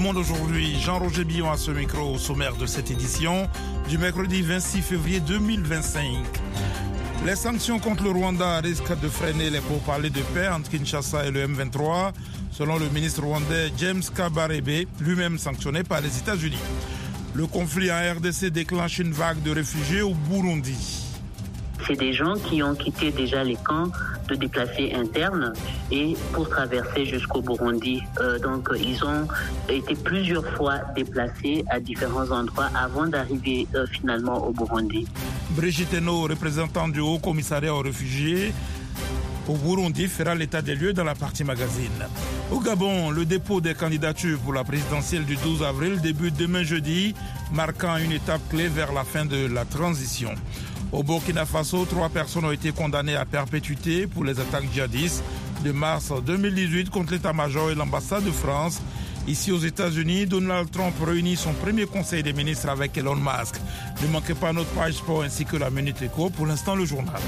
Monde aujourd'hui, Jean-Roger Billon à ce micro au sommaire de cette édition du mercredi 26 février 2025. Les sanctions contre le Rwanda risquent de freiner les pourparlers de paix entre Kinshasa et le M23, selon le ministre rwandais James Kabarebe, lui-même sanctionné par les États-Unis. Le conflit en RDC déclenche une vague de réfugiés au Burundi. C'est des gens qui ont quitté déjà les camps de déplacés internes et pour traverser jusqu'au Burundi. Donc ils ont été plusieurs fois déplacés à différents endroits avant d'arriver finalement au Burundi. Brigitte Henno, représentante du Haut Commissariat aux réfugiés au Burundi, fera l'état des lieux dans la partie magazine. Au Gabon, le dépôt des candidatures pour la présidentielle du 12 avril débute demain jeudi, marquant une étape clé vers la fin de la transition. Au Burkina Faso, 3 personnes ont été condamnées à perpétuité pour les attaques djihadistes de mars 2018 contre l'état-major et l'ambassade de France. Ici aux États-Unis, Donald Trump réunit son premier conseil des ministres avec Elon Musk. Ne manquez pas notre page sport ainsi que la Minute Éco. Pour l'instant, le journal.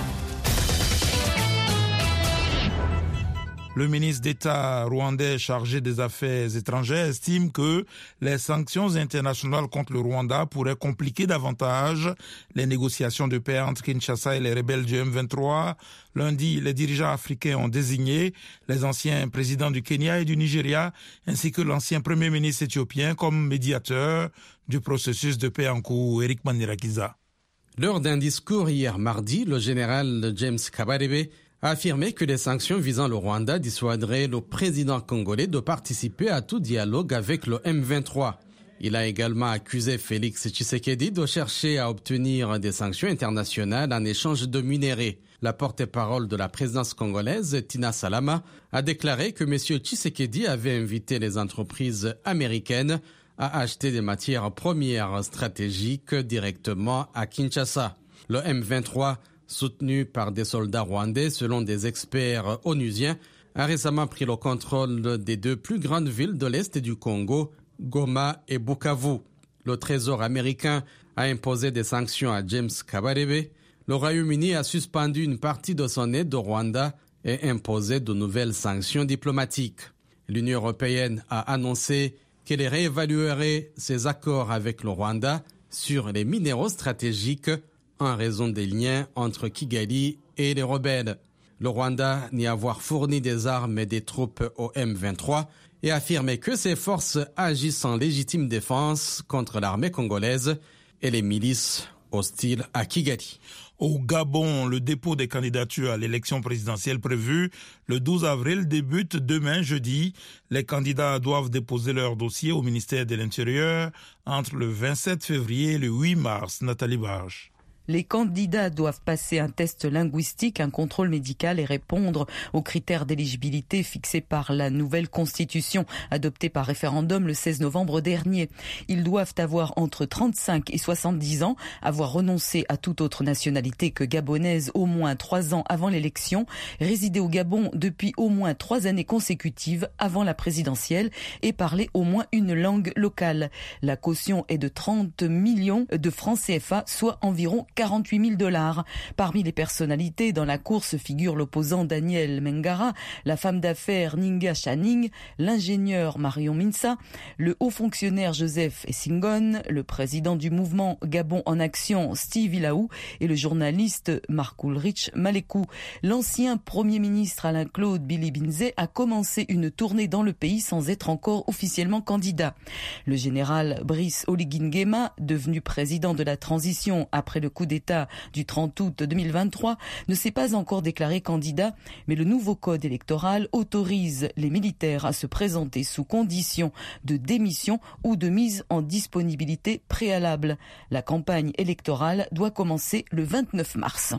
Le ministre d'État rwandais chargé des Affaires étrangères estime que les sanctions internationales contre le Rwanda pourraient compliquer davantage les négociations de paix entre Kinshasa et les rebelles du M23. Lundi, les dirigeants africains ont désigné les anciens présidents du Kenya et du Nigeria ainsi que l'ancien premier ministre éthiopien comme médiateur du processus de paix en cours, Eric Manirakiza. Lors d'un discours hier mardi, le général James Kabarebe a affirmé que les sanctions visant le Rwanda dissuaderaient le président congolais de participer à tout dialogue avec le M23. Il a également accusé Félix Tshisekedi de chercher à obtenir des sanctions internationales en échange de minerais. La porte-parole de la présidence congolaise, Tina Salama, a déclaré que M. Tshisekedi avait invité les entreprises américaines à acheter des matières premières stratégiques directement à Kinshasa. Le M23, soutenu par des soldats rwandais selon des experts onusiens, a récemment pris le contrôle des 2 plus grandes villes de l'Est du Congo, Goma et Bukavu. Le Trésor américain a imposé des sanctions à James Kabarebe. Le Royaume-Uni a suspendu une partie de son aide au Rwanda et imposé de nouvelles sanctions diplomatiques. L'Union européenne a annoncé qu'elle réévaluerait ses accords avec le Rwanda sur les minéraux stratégiques en raison des liens entre Kigali et les rebelles. Le Rwanda nie avoir fourni des armes et des troupes au M23 et affirme que ses forces agissent en légitime défense contre l'armée congolaise et les milices hostiles à Kigali. Au Gabon, le dépôt des candidatures à l'élection présidentielle prévue le 12 avril débute demain jeudi. Les candidats doivent déposer leur dossier au ministère de l'Intérieur entre le 27 février et le 8 mars. Nathalie Barge. Les candidats doivent passer un test linguistique, un contrôle médical et répondre aux critères d'éligibilité fixés par la nouvelle constitution adoptée par référendum le 16 novembre dernier. Ils doivent avoir entre 35 et 70 ans, avoir renoncé à toute autre nationalité que gabonaise au moins 3 ans avant l'élection, résider au Gabon depuis au moins 3 années consécutives avant la présidentielle et parler au moins une langue locale. La caution est de 30 millions de francs CFA, soit environ 48 000 $. Parmi les personnalités dans la course figurent l'opposant Daniel Mengara, la femme d'affaires Ninga Channing, l'ingénieur Marion Minsa, le haut fonctionnaire Joseph Essingon, le président du mouvement Gabon en Action Steve Ilaou et le journaliste Marc Ulrich Malekou. L'ancien premier ministre Alain-Claude Billy-Binzé a commencé une tournée dans le pays sans être encore officiellement candidat. Le général Brice Oligui Nguema, devenu président de la transition après le coup d'État du 30 août 2023, ne s'est pas encore déclaré candidat, mais le nouveau code électoral autorise les militaires à se présenter sous condition de démission ou de mise en disponibilité préalable. La campagne électorale doit commencer le 29 mars.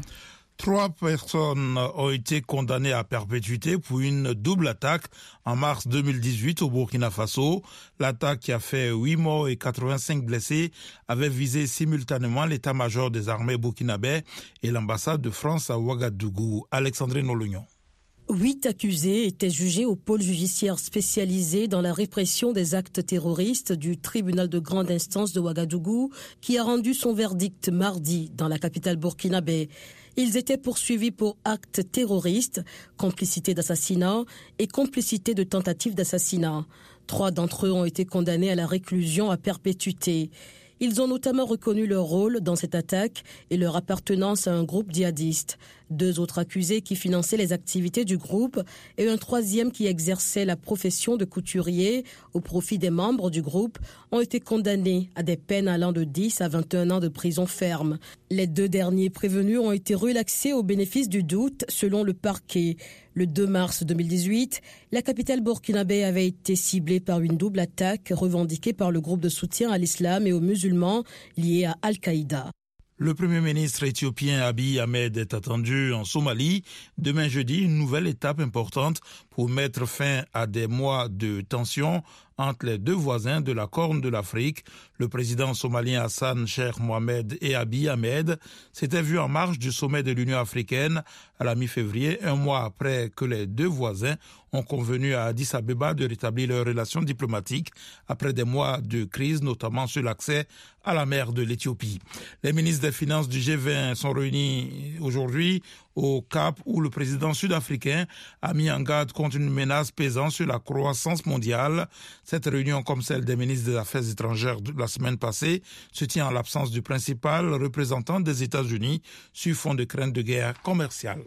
3 personnes ont été condamnées à perpétuité pour une double attaque en mars 2018 au Burkina Faso. L'attaque qui a fait 8 morts et 85 blessés avait visé simultanément l'état-major des armées burkinabais et l'ambassade de France à Ouagadougou. Alexandrine Olognon. 8 accusés étaient jugés au pôle judiciaire spécialisé dans la répression des actes terroristes du tribunal de grande instance de Ouagadougou qui a rendu son verdict mardi dans la capitale burkinabé. Ils étaient poursuivis pour actes terroristes, complicité d'assassinat et complicité de tentative d'assassinat. 3 d'entre eux ont été condamnés à la réclusion à perpétuité. Ils ont notamment reconnu leur rôle dans cette attaque et leur appartenance à un groupe djihadiste. 2 autres accusés qui finançaient les activités du groupe et un 3e qui exerçait la profession de couturier au profit des membres du groupe ont été condamnés à des peines allant de 10 à 21 ans de prison ferme. Les 2 derniers prévenus ont été relaxés au bénéfice du doute selon le parquet. Le 2 mars 2018, la capitale burkinabé avait été ciblée par une double attaque revendiquée par le groupe de soutien à l'islam et aux musulmans liés à Al-Qaïda. Le Premier ministre éthiopien Abiy Ahmed est attendu en Somalie. Demain jeudi, une nouvelle étape importante pour mettre fin à des mois de tension entre les 2 voisins de la Corne de l'Afrique. Le président somalien Hassan Sheikh Mohamed et Abiy Ahmed s'étaient vus en marge du sommet de l'Union africaine à la mi-février, un mois après que les 2 voisins ont convenu à Addis Abeba de rétablir leurs relations diplomatiques après des mois de crise, notamment sur l'accès à la mer de l'Éthiopie. Les ministres des Finances du G20 sont réunis aujourd'hui au Cap où le président sud-africain a mis en garde contre une menace pesant sur la croissance mondiale. Cette réunion, comme celle des ministres des Affaires étrangères de la semaine passée, se tient en l'absence du principal représentant des États-Unis sur fond de crainte de guerre commerciale.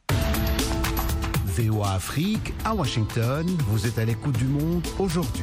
VOA Afrique, à Washington, vous êtes à l'écoute du monde aujourd'hui.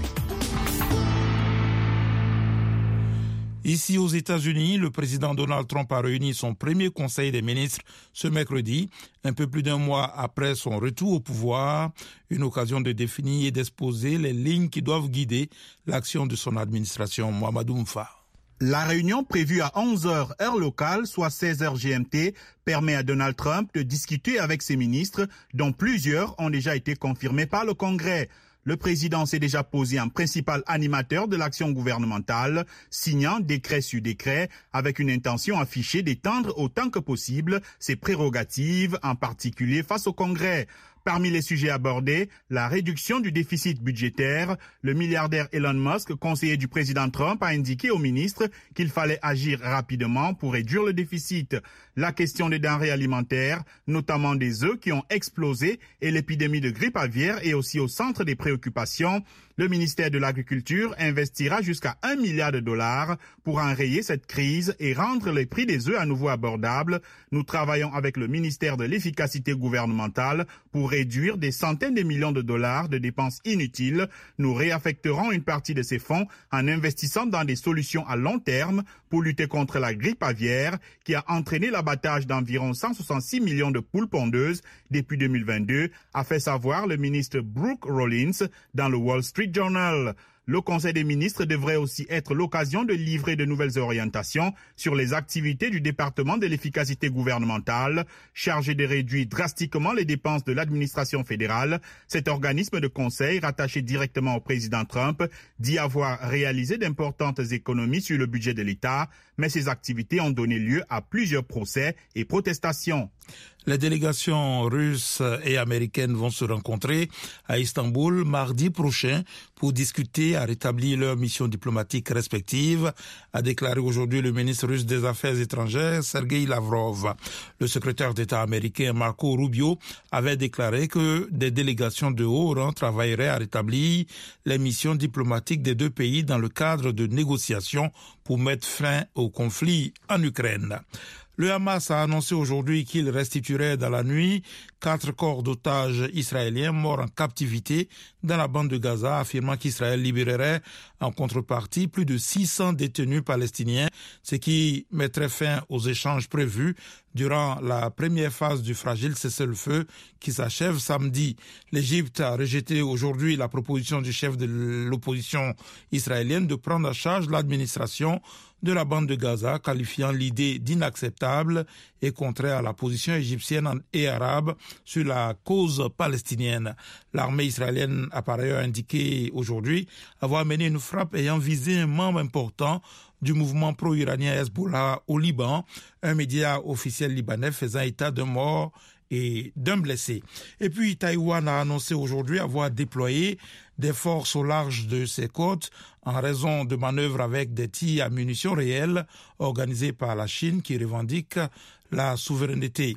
Ici aux États-Unis, le président Donald Trump a réuni son premier conseil des ministres ce mercredi, un peu plus d'1 mois après son retour au pouvoir, une occasion de définir et d'exposer les lignes qui doivent guider l'action de son administration. Mohamedou Mfa. La réunion prévue à 11h heure locale, soit 16h GMT, permet à Donald Trump de discuter avec ses ministres, dont plusieurs ont déjà été confirmés par le Congrès. Le président s'est déjà posé en principal animateur de l'action gouvernementale, signant décret sur décret avec une intention affichée d'étendre autant que possible ses prérogatives, en particulier face au Congrès. Parmi les sujets abordés, la réduction du déficit budgétaire. Le milliardaire Elon Musk, conseiller du président Trump, a indiqué au ministre qu'il fallait agir rapidement pour réduire le déficit. La question des denrées alimentaires, notamment des œufs qui ont explosé, et l'épidémie de grippe aviaire est aussi au centre des préoccupations. Le ministère de l'Agriculture investira jusqu'à $1 milliard pour enrayer cette crise et rendre les prix des œufs à nouveau abordables. Nous travaillons avec le ministère de l'Efficacité gouvernementale pour réduire des centaines de millions de dollars de dépenses inutiles. Nous réaffecterons une partie de ces fonds en investissant dans des solutions à long terme pour lutter contre la grippe aviaire qui a entraîné l'abattage d'environ 166 millions de poules pondeuses depuis 2022, a fait savoir le ministre Brooke Rollins dans le Wall Street Journal. Le Conseil des ministres devrait aussi être l'occasion de livrer de nouvelles orientations sur les activités du département de l'efficacité gouvernementale, chargé de réduire drastiquement les dépenses de l'administration fédérale. Cet organisme de conseil, rattaché directement au président Trump, dit avoir réalisé d'importantes économies sur le budget de l'État, mais ces activités ont donné lieu à plusieurs procès et protestations. Les délégations russes et américaines vont se rencontrer à Istanbul mardi prochain pour discuter à rétablir leurs missions diplomatiques respectives, a déclaré aujourd'hui le ministre russe des Affaires étrangères, Sergei Lavrov. Le secrétaire d'État américain Marco Rubio avait déclaré que des délégations de haut rang travailleraient à rétablir les missions diplomatiques des 2 pays dans le cadre de négociations pour mettre fin au conflit en Ukraine. Le Hamas a annoncé aujourd'hui qu'il restituerait dans la nuit 4 corps d'otages israéliens morts en captivité dans la bande de Gaza, affirmant qu'Israël libérerait en contrepartie plus de 600 détenus palestiniens, ce qui mettrait fin aux échanges prévus durant la première phase du fragile cessez-le-feu qui s'achève samedi. L'Égypte a rejeté aujourd'hui la proposition du chef de l'opposition israélienne de prendre en charge l'administration de la bande de Gaza, qualifiant l'idée d'inacceptable et contraire à la position égyptienne et arabe sur la cause palestinienne. L'armée israélienne a par ailleurs indiqué aujourd'hui avoir mené une frappe ayant visé un membre important du mouvement pro-iranien Hezbollah au Liban, un média officiel libanais faisant état d'un mort et d'un blessé. Et puis Taïwan a annoncé aujourd'hui avoir déployé des forces au large de ses côtes en raison de manœuvres avec des tirs à munitions réelles organisés par la Chine qui revendique la souveraineté.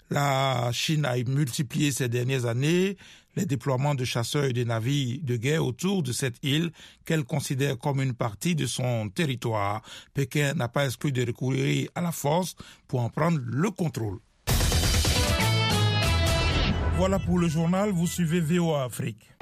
La Chine a multiplié ces dernières années les déploiements de chasseurs et de navires de guerre autour de cette île qu'elle considère comme une partie de son territoire. Pékin n'a pas exclu de recourir à la force pour en prendre le contrôle. Voilà pour le journal, vous suivez VOA Afrique.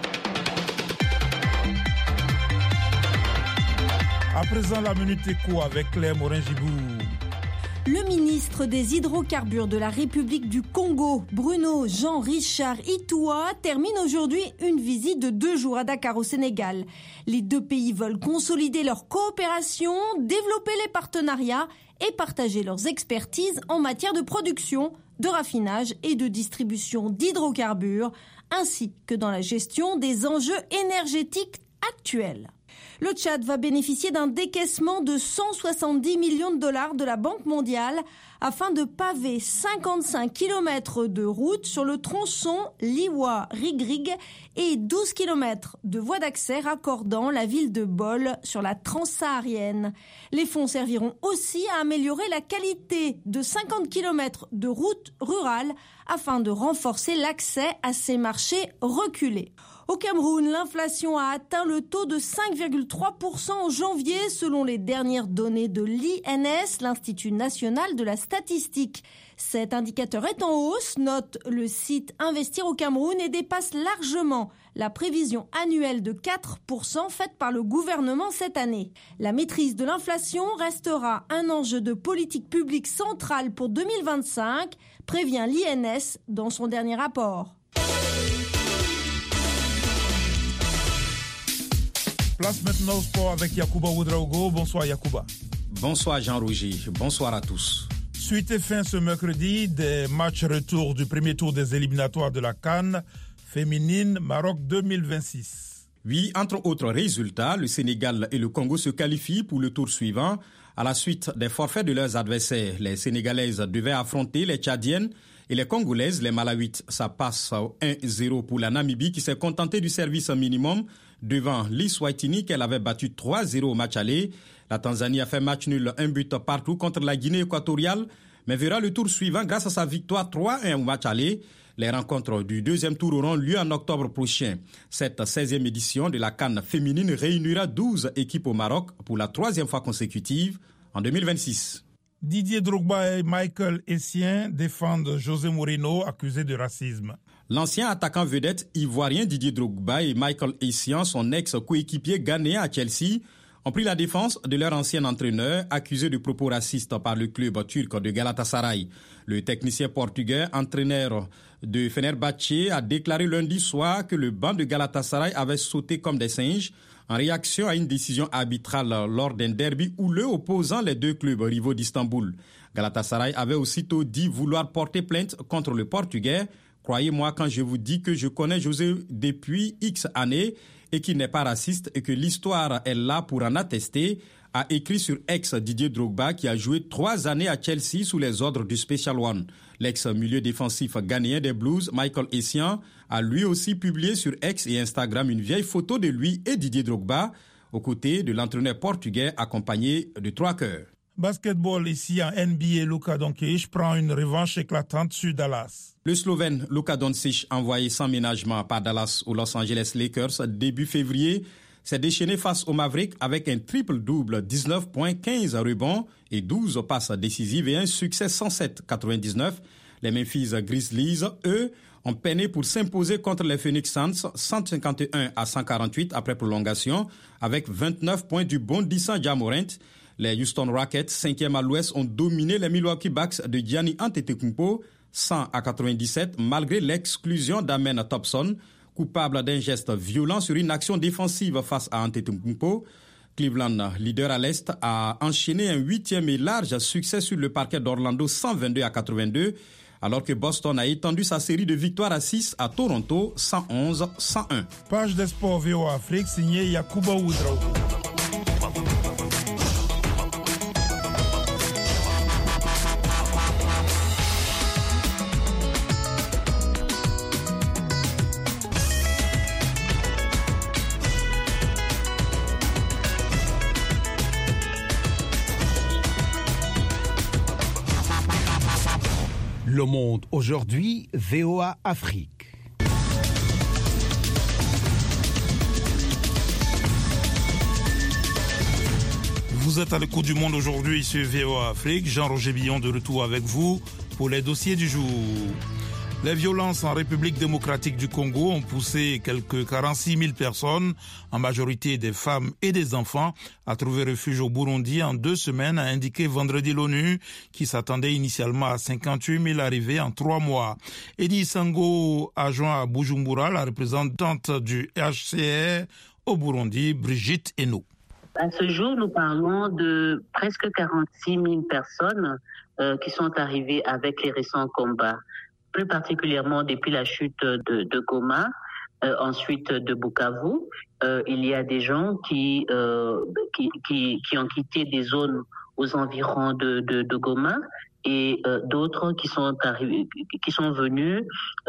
À présent, la Minute Éco avec Claire Morin-Gibou. Le ministre des Hydrocarbures de la République du Congo, Bruno Jean-Richard Itoua, termine aujourd'hui une visite de 2 jours à Dakar au Sénégal. Les 2 pays veulent consolider leur coopération, développer les partenariats et partager leurs expertises en matière de production, de raffinage et de distribution d'hydrocarbures, ainsi que dans la gestion des enjeux énergétiques actuels. Le Tchad va bénéficier d'un décaissement de 170 millions de dollars de la Banque mondiale afin de paver 55 km de route sur le tronçon Liwa-Rigrig et 12 km de voies d'accès raccordant la ville de Bol sur la transsaharienne. Les fonds serviront aussi à améliorer la qualité de 50 km de routes rurales afin de renforcer l'accès à ces marchés reculés. Au Cameroun, l'inflation a atteint le taux de 5,3% en janvier selon les dernières données de l'INS, l'Institut national de la statistique. Cet indicateur est en hausse, note le site Investir au Cameroun, et dépasse largement la prévision annuelle de 4% faite par le gouvernement cette année. La maîtrise de l'inflation restera un enjeu de politique publique centrale pour 2025, prévient l'INS dans son dernier rapport. Place maintenant au sport avec Yacouba Ouedraogo. Bonsoir Yacouba. Bonsoir Jean-Roger, bonsoir à tous. Suite et fin ce mercredi des matchs retour du premier tour des éliminatoires de la CAN féminine Maroc 2026. Oui, entre autres résultats, le Sénégal et le Congo se qualifient pour le tour suivant. À la suite des forfaits de leurs adversaires, les Sénégalaises devaient affronter les Tchadiennes et les Congolaises, les Malawites. Ça passe 1-0 pour la Namibie qui s'est contentée du service minimum devant l'Eswatini qu'elle avait battu 3-0 au match aller. La Tanzanie a fait match nul, 1 but partout contre la Guinée équatoriale, mais verra le tour suivant grâce à sa victoire 3-1 au match aller. Les rencontres du deuxième tour auront lieu en octobre prochain. Cette 16e édition de la CAN féminine réunira 12 équipes au Maroc pour la 3e fois consécutive en 2026. Didier Drogba et Michael Essien défendent José Mourinho accusé de racisme. L'ancien attaquant vedette ivoirien Didier Drogba et Michael Essien, son ex-coéquipier ghanéen à Chelsea, ont pris la défense de leur ancien entraîneur accusé de propos racistes par le club turc de Galatasaray. Le technicien portugais, entraîneur de Fenerbahçe, a déclaré lundi soir que le banc de Galatasaray avait sauté comme des singes en réaction à une décision arbitrale lors d'un derby houleux opposant les 2 clubs rivaux d'Istanbul. Galatasaray avait aussitôt dit vouloir porter plainte contre le Portugais. Croyez-moi quand je vous dis que je connais José depuis X années et qu'il n'est pas raciste et que l'histoire est là pour en attester, a écrit sur X Didier Drogba qui a joué 3 années à Chelsea sous les ordres du Special One. L'ex-milieu défensif ghanéen des Blues, Michael Essien, a lui aussi publié sur X et Instagram une vieille photo de lui et Didier Drogba aux côtés de l'entraîneur portugais accompagné de 3 cœurs. Basketball ici en NBA, Luka Doncic prend une revanche éclatante sur Dallas. Le Slovène Luka Doncic, envoyé sans ménagement par Dallas aux Los Angeles Lakers début février, s'est déchaîné face aux Mavericks avec un triple-double, 19 points, 15 rebonds et 12 passes décisives et un succès 107-99. Les Memphis Grizzlies, eux, ont peiné pour s'imposer contre les Phoenix Suns 151-148 après prolongation avec 29 points du bondissant Ja Morant. Les Houston Rockets, 5e à l'ouest, ont dominé les Milwaukee Bucks de Giannis Antetokounmpo 100-97 malgré l'exclusion d'Amen Thompson, coupable d'un geste violent sur une action défensive face à Antetokounmpo. Cleveland, leader à l'Est, a enchaîné un 8e et large succès sur le parquet d'Orlando 122-82, alors que Boston a étendu sa série de victoires à 6 à Toronto 111-101. Page des sports VOA Afrique signée Yacouba Ouedraogo. Le Monde aujourd'hui, VOA Afrique. Vous êtes à l'écoute du Monde aujourd'hui sur VOA Afrique. Jean-Roger Billon de retour avec vous pour les dossiers du jour. Les violences en République démocratique du Congo ont poussé quelques 46 000 personnes, en majorité des femmes et des enfants, à trouver refuge au Burundi en 2 semaines, a indiqué vendredi l'ONU, qui s'attendait initialement à 58 000 arrivées en 3 mois. Edi Sango a joint à Bujumbura la représentante du HCR au Burundi, Brigitte Eno. À ce jour, nous parlons de presque 46 000 personnes qui sont arrivées avec les récents combats. Plus particulièrement depuis la chute de Goma, ensuite de Bukavu. Il y a des gens qui ont quitté des zones aux environs de Goma et d'autres qui sont venus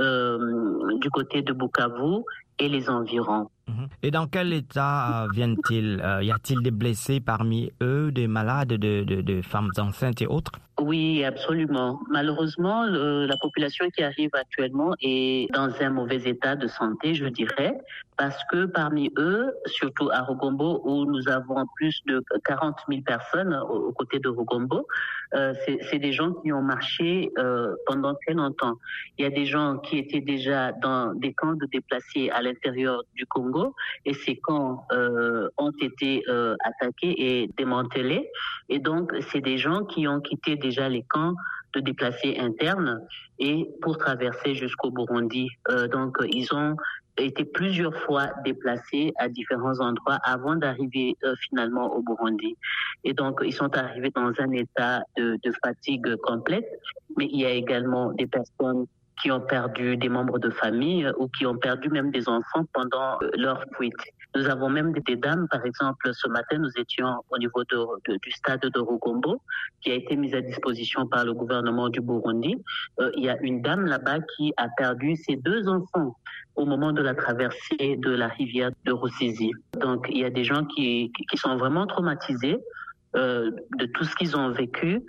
du côté de Bukavu et les environs. Et dans quel état viennent-ils? Y a-t-il des blessés parmi eux, des malades, de femmes enceintes et autres? Oui, absolument. Malheureusement, la population qui arrive actuellement est dans un mauvais état de santé, je dirais, parce que parmi eux, surtout à Rugombo, où nous avons plus de 40 000 personnes aux côtés de Rugombo, c'est des gens qui ont marché pendant très longtemps. Il y a des gens qui étaient déjà dans des camps de déplacés à l'intérieur du Congo, et ces camps ont été attaqués et démantelés. Et donc, c'est des gens qui ont quitté déjà les camps de déplacés internes et pour traverser jusqu'au Burundi. Donc, ils ont été plusieurs fois déplacés à différents endroits avant d'arriver finalement au Burundi. Et donc, ils sont arrivés dans un état de fatigue complète, mais il y a également des personnes qui ont perdu des membres de famille ou qui ont perdu même des enfants pendant leur fuite. Nous avons même des dames, par exemple, ce matin, nous étions au niveau du stade de Rugombo, qui a été mis à disposition par le gouvernement du Burundi. Il y a une dame là-bas qui a perdu ses 2 enfants au moment de la traversée de la rivière de Rusizi. Donc, il y a des gens qui sont vraiment traumatisés de tout ce qu'ils ont vécu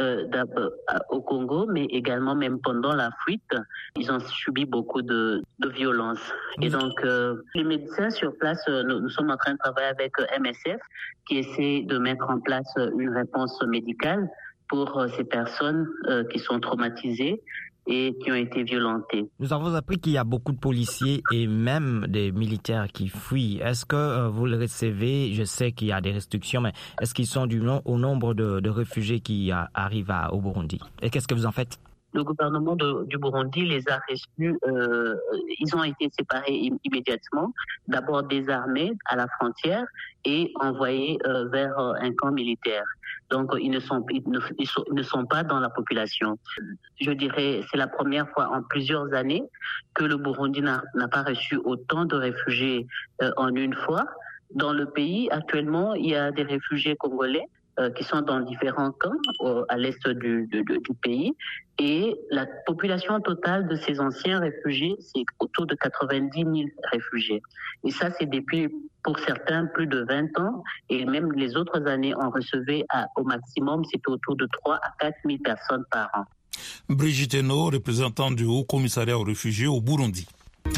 au Congo, mais également même pendant la fuite, ils ont subi beaucoup de violences. Et donc, les médecins sur place, nous sommes en train de travailler avec MSF, qui essaie de mettre en place une réponse médicale pour ces personnes qui sont traumatisées et qui ont été violentées. Nous avons appris qu'il y a beaucoup de policiers et même des militaires qui fuient. Est-ce que vous le recevez? Je sais qu'il y a des restrictions, mais est-ce qu'ils sont au nombre de réfugiés qui arrivent au Burundi? Et qu'est-ce que vous en faites? Le gouvernement du Burundi les a reçus, ils ont été séparés immédiatement, d'abord désarmés à la frontière et envoyés vers un camp militaire. Donc ils ne sont pas dans la population. Je dirais c'est la première fois en plusieurs années que le Burundi n'a pas reçu autant de réfugiés en une fois. Dans le pays, actuellement, il y a des réfugiés congolais qui sont dans différents camps à l'est du pays. Et la population totale de ces anciens réfugiés, c'est autour de 90 000 réfugiés. Et ça, c'est depuis, pour certains, plus de 20 ans. Et même les autres années, on recevait au maximum, c'était autour de 3 à 4 000 personnes par an. Brigitte Eno, représentante du Haut Commissariat aux réfugiés au Burundi.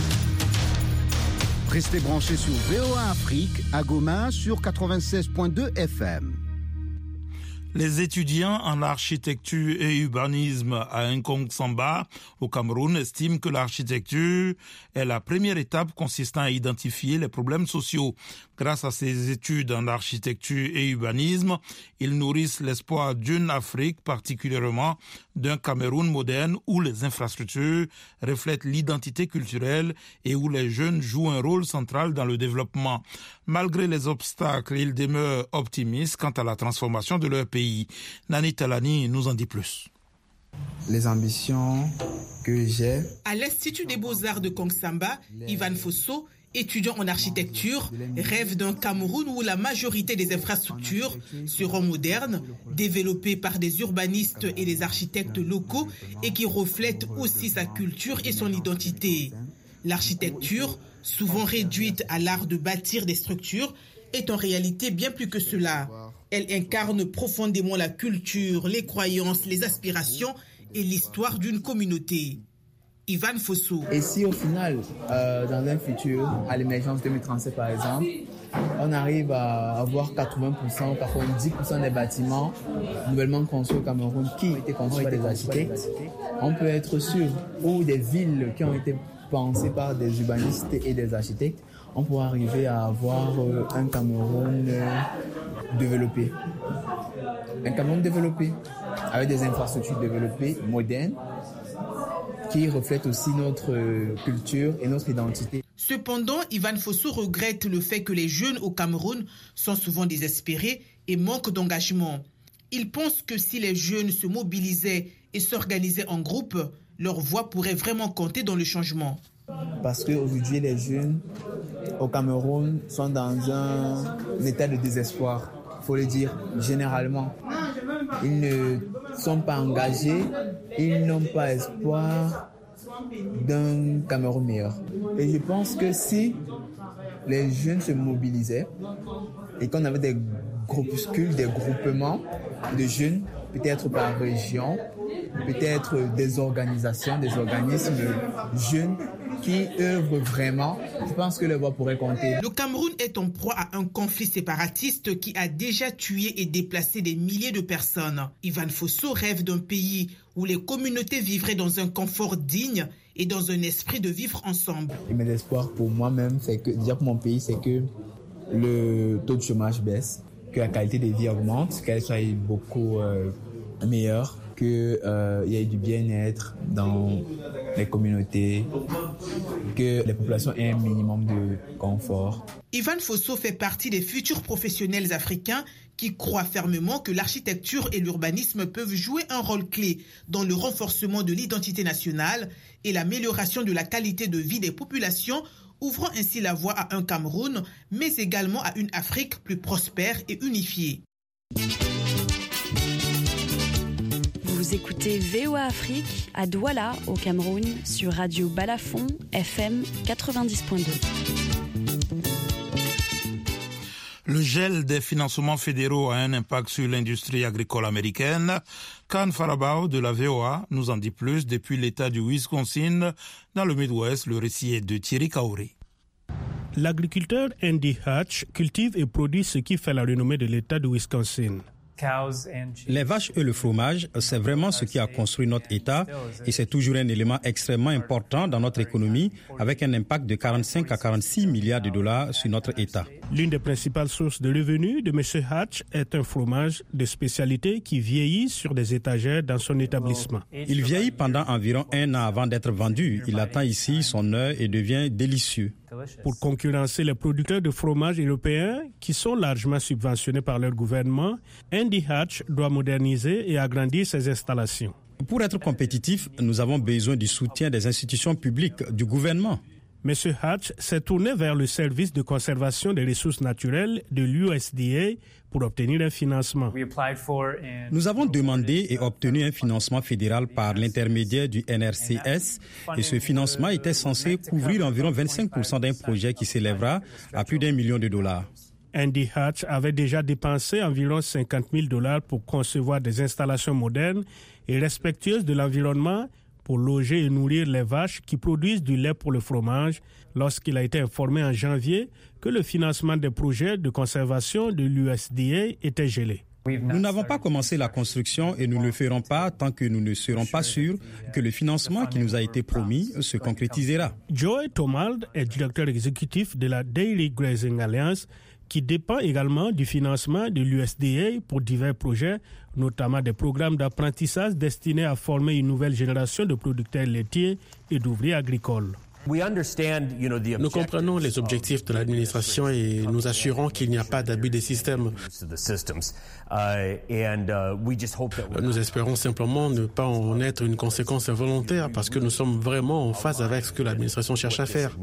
Restez branchés sur VOA Afrique à Goma sur 96.2 FM. Les étudiants en architecture et urbanisme à Nkongsamba, au Cameroun, estiment que l'architecture est la première étape consistant à identifier les problèmes sociaux. Grâce à ces études en architecture et urbanisme, ils nourrissent l'espoir d'une Afrique, particulièrement d'un Cameroun moderne où les infrastructures reflètent l'identité culturelle et où les jeunes jouent un rôle central dans le développement. Malgré les obstacles, ils demeurent optimistes quant à la transformation de leur pays. Nani Talani nous en dit plus. Les ambitions que j'ai. À l'Institut des Beaux-Arts de Kongsamba, Ivan Fosso, étudiant en architecture, rêve d'un Cameroun où la majorité des infrastructures seront modernes, développées par des urbanistes et des architectes locaux et qui reflètent aussi sa culture et son identité. L'architecture, souvent réduite à l'art de bâtir des structures, est en réalité bien plus que cela. Elle incarne profondément la culture, les croyances, les aspirations et l'histoire d'une communauté. Ivan Fosso. Et si au final, dans un futur, à l'émergence 2037 par exemple, on arrive à avoir 80%, 90% des bâtiments nouvellement construits au Cameroun qui ont été construits par des architectes, on peut être sûr, ou des villes qui ont été pensées par des urbanistes et des architectes, on pourra arriver à avoir un Cameroun développé. Un Cameroun développé, avec des infrastructures développées, modernes, qui reflètent aussi notre culture et notre identité. Cependant, Ivan Fosso regrette le fait que les jeunes au Cameroun sont souvent désespérés et manquent d'engagement. Il pense que si les jeunes se mobilisaient et s'organisaient en groupe, leur voix pourrait vraiment compter dans le changement. Parce qu'aujourd'hui, les jeunes au Cameroun sont dans un état de désespoir, il faut le dire généralement. Ils ne sont pas engagés, ils n'ont pas espoir d'un Cameroun meilleur. Et je pense que si les jeunes se mobilisaient et qu'on avait des groupuscules, des groupements de jeunes, peut-être par région, peut-être des organisations, des organismes jeunes qui œuvrent vraiment, je pense que les voix pourraient compter. Le Cameroun est en proie à un conflit séparatiste qui a déjà tué et déplacé des milliers de personnes. Ivan Fosso rêve d'un pays où les communautés vivraient dans un confort digne et dans un esprit de vivre ensemble. Et mes espoirs pour moi-même, c'est que, déjà pour mon pays, c'est que le taux de chômage baisse, que la qualité de vie augmente, qu'elle soit beaucoup meilleure, qu'il y ait du bien-être dans les communautés, que les populations aient un minimum de confort. Ivan Fosso fait partie des futurs professionnels africains qui croient fermement que l'architecture et l'urbanisme peuvent jouer un rôle clé dans le renforcement de l'identité nationale et l'amélioration de la qualité de vie des populations, ouvrant ainsi la voie à un Cameroun, mais également à une Afrique plus prospère et unifiée. Vous écoutez VOA Afrique à Douala, au Cameroun, sur Radio Balafon, FM 90.2. Le gel des financements fédéraux a un impact sur l'industrie agricole américaine. Khan Farabao de la VOA nous en dit plus depuis l'État du Wisconsin, dans le Midwest. Le récit est de Thierry Kaouri. L'agriculteur Andy Hatch cultive et produit ce qui fait la renommée de l'État du Wisconsin. Les vaches et le fromage, c'est vraiment ce qui a construit notre État et c'est toujours un élément extrêmement important dans notre économie avec un impact de 45 à 46 milliards de dollars sur notre État. L'une des principales sources de revenus de M. Hatch est un fromage de spécialité qui vieillit sur des étagères dans son établissement. Il vieillit pendant environ 1 an avant d'être vendu. Il attend ici son heure et devient délicieux. Pour concurrencer les producteurs de fromage européens qui sont largement subventionnés par leur gouvernement, Andy Hatch doit moderniser et agrandir ses installations. Pour être compétitif, nous avons besoin du soutien des institutions publiques, du gouvernement. M. Hatch s'est tourné vers le service de conservation des ressources naturelles de l'USDA pour obtenir un financement. Nous avons demandé et obtenu un financement fédéral par l'intermédiaire du NRCS et ce financement était censé couvrir environ 25% d'un projet qui s'élèvera à plus d'1 million de dollars. Andy Hatch avait déjà dépensé environ 50 000 dollars pour concevoir des installations modernes et respectueuses de l'environnement pour loger et nourrir les vaches qui produisent du lait pour le fromage lorsqu'il a été informé en janvier que le financement des projets de conservation de l'USDA était gelé. Nous n'avons pas commencé la construction et nous ne le ferons pas tant que nous ne serons pas sûrs que le financement qui nous a été promis se concrétisera. Joey Tomald est directeur exécutif de la Dairy Grazing Alliance qui dépend également du financement de l'USDA pour divers projets, notamment des programmes d'apprentissage destinés à former une nouvelle génération de producteurs laitiers et d'ouvriers agricoles. Nous comprenons les objectifs de l'administration et nous assurons qu'il n'y a pas d'abus des systèmes. Nous espérons simplement ne pas en être une conséquence involontaire parce que nous sommes vraiment en phase avec ce que l'administration cherche à faire.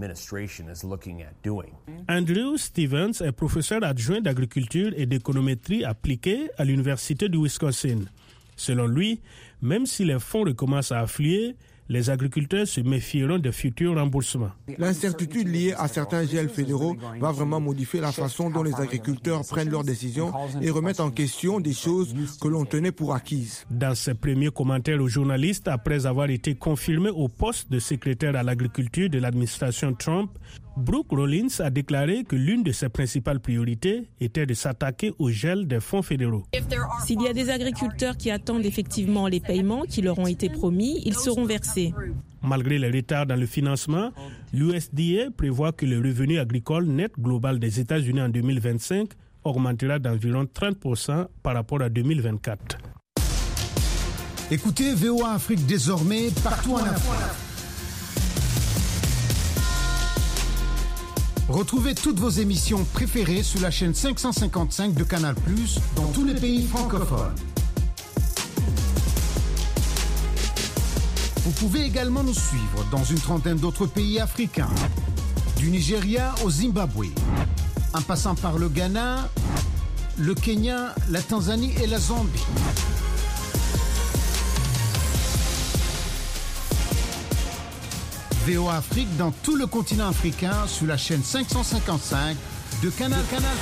Andrew Stevens est professeur adjoint d'agriculture et d'économétrie appliquée à l'Université du Wisconsin. Selon lui, même si les fonds recommencent à affluer, les agriculteurs se méfieront des futurs remboursements. L'incertitude liée à certains gels fédéraux va vraiment modifier la façon dont les agriculteurs prennent leurs décisions et remettent en question des choses que l'on tenait pour acquises. Dans ses premiers commentaires aux journalistes, après avoir été confirmé au poste de secrétaire à l'agriculture de l'administration Trump, Brooke Rollins a déclaré que l'une de ses principales priorités était de s'attaquer au gel des fonds fédéraux. S'il y a des agriculteurs qui attendent effectivement les paiements qui leur ont été promis, ils seront versés. Malgré les retards dans le financement, l'USDA prévoit que le revenu agricole net global des États-Unis en 2025 augmentera d'environ 30% par rapport à 2024. Écoutez VOA Afrique désormais partout en Afrique. Retrouvez toutes vos émissions préférées sur la chaîne 555 de Canal+, dans tous les pays francophones. Vous pouvez également nous suivre dans une trentaine d'autres pays africains, du Nigeria au Zimbabwe, en passant par le Ghana, le Kenya, la Tanzanie et la Zambie. VOA Afrique dans tout le continent africain sur la chaîne 555 de Canal+.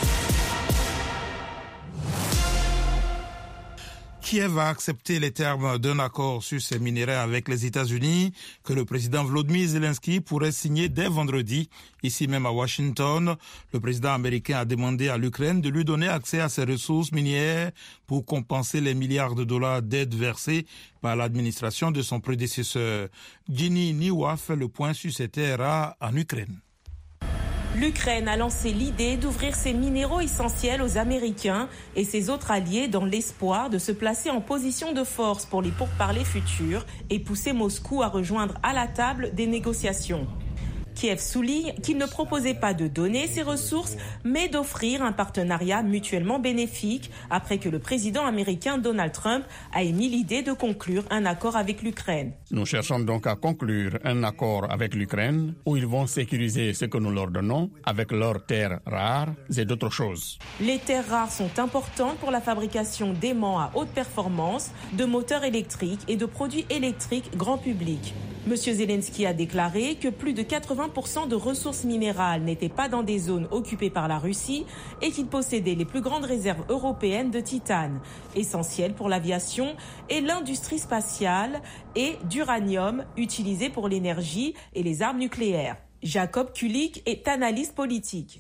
Kiev a accepté les termes d'un accord sur ces minéraux avec les États-Unis que le président Volodymyr Zelensky pourrait signer dès vendredi. Ici même à Washington, le président américain a demandé à l'Ukraine de lui donner accès à ses ressources minières pour compenser les milliards de dollars d'aide versés par l'administration de son prédécesseur. Ginny Niwa fait le point sur ces terres rares en Ukraine. L'Ukraine a lancé l'idée d'ouvrir ses minéraux essentiels aux Américains et ses autres alliés dans l'espoir de se placer en position de force pour les pourparlers futurs et pousser Moscou à rejoindre à la table des négociations. Kiev souligne qu'il ne proposait pas de donner ses ressources, mais d'offrir un partenariat mutuellement bénéfique après que le président américain Donald Trump a émis l'idée de conclure un accord avec l'Ukraine. Nous cherchons donc à conclure un accord avec l'Ukraine où ils vont sécuriser ce que nous leur donnons avec leurs terres rares et d'autres choses. Les terres rares sont importantes pour la fabrication d'aimants à haute performance, de moteurs électriques et de produits électriques grand public. Monsieur Zelensky a déclaré que plus de 80% de ressources minérales n'étaient pas dans des zones occupées par la Russie et qu'il possédait les plus grandes réserves européennes de titane, essentielles pour l'aviation et l'industrie spatiale, et d'uranium, utilisé pour l'énergie et les armes nucléaires. Jacob Kulik est analyste politique.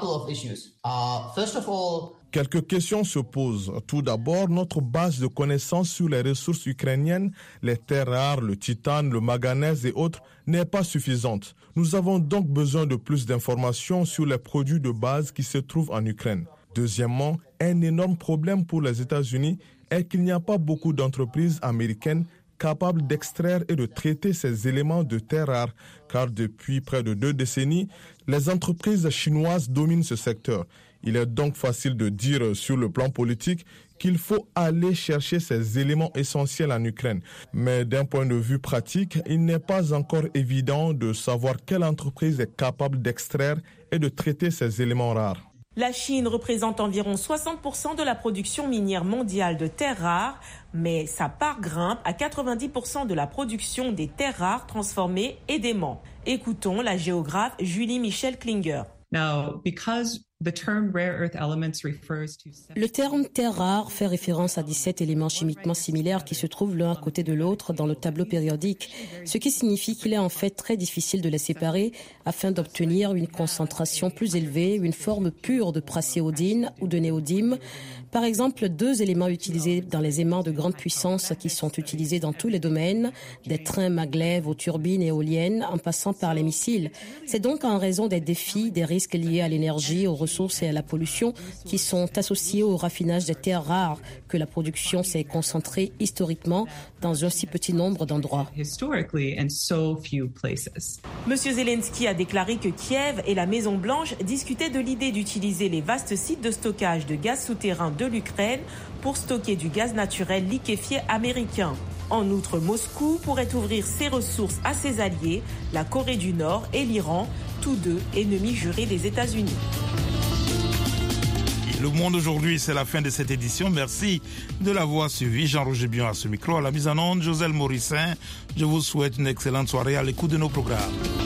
Quelques questions se posent. Tout d'abord, notre base de connaissances sur les ressources ukrainiennes, les terres rares, le titane, le manganèse et autres, n'est pas suffisante. Nous avons donc besoin de plus d'informations sur les produits de base qui se trouvent en Ukraine. Deuxièmement, un énorme problème pour les États-Unis est qu'il n'y a pas beaucoup d'entreprises américaines capables d'extraire et de traiter ces éléments de terres rares, car depuis près de 2 décennies, les entreprises chinoises dominent ce secteur. Il est donc facile de dire sur le plan politique qu'il faut aller chercher ces éléments essentiels en Ukraine. Mais d'un point de vue pratique, il n'est pas encore évident de savoir quelle entreprise est capable d'extraire et de traiter ces éléments rares. La Chine représente environ 60% de la production minière mondiale de terres rares, mais sa part grimpe à 90% de la production des terres rares transformées et d'aimants. Écoutons la géographe Julie Michel Klinger. Le terme terre rare fait référence à 17 éléments chimiquement similaires qui se trouvent l'un à côté de l'autre dans le tableau périodique, ce qui signifie qu'il est en fait très difficile de les séparer afin d'obtenir une concentration plus élevée, une forme pure de pracéodine ou de néodyme. Par exemple, 2 éléments utilisés dans les aimants de grande puissance qui sont utilisés dans tous les domaines, des trains maglev aux turbines éoliennes en passant par les missiles. C'est donc en raison des défis, des risques liés à l'énergie, aux ressources et à la pollution qui sont associés au raffinage des terres rares que la production s'est concentrée historiquement dans un si petit nombre d'endroits. Monsieur Zelensky a déclaré que Kiev et la Maison-Blanche discutaient de l'idée d'utiliser les vastes sites de stockage de gaz souterrain de l'Ukraine pour stocker du gaz naturel liquéfié américain. En outre, Moscou pourrait ouvrir ses ressources à ses alliés, la Corée du Nord et l'Iran, tous deux ennemis jurés des États-Unis. Le Monde aujourd'hui, c'est la fin de cette édition. Merci de l'avoir suivi. Jean-Roger Bion à ce micro. À la mise en onde, Joselle Morissin. Je vous souhaite une excellente soirée à l'écoute de nos programmes.